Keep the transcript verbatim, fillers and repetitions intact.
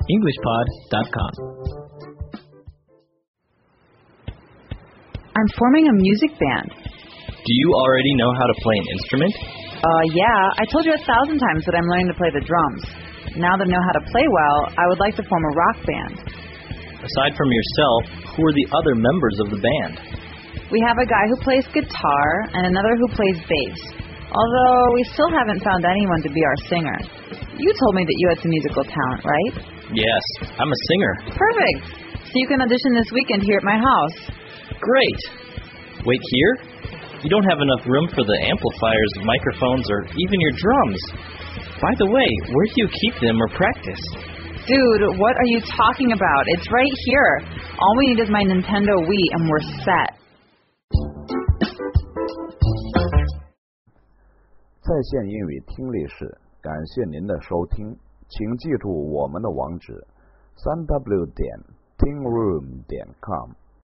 english pod dot com. I'm forming a music band. Do you already know how to play an instrument? Uh, yeah, I told you a thousand times that I'm learning to play the drums. Now that I know how to play well, I would like to form a rock band. Aside from yourself, who are the other members of the band? We have a guy who plays guitar and another who plays bass. Although we still haven't found anyone to be our singer. You told me that you had some musical talent, right? Yes, I'm a singer. Perfect! So you can audition this weekend here at my house. Great! Wait, here? You don't have enough room for the amplifiers, microphones, or even your drums. By the way, where do you keep them or practice? Dude, what are you talking about? It's right here. All we need is my Nintendo Wii and we're set. 在线英语听力室，感谢您的收听，请记住我们的网址：三 w 点 tingroom 点 com。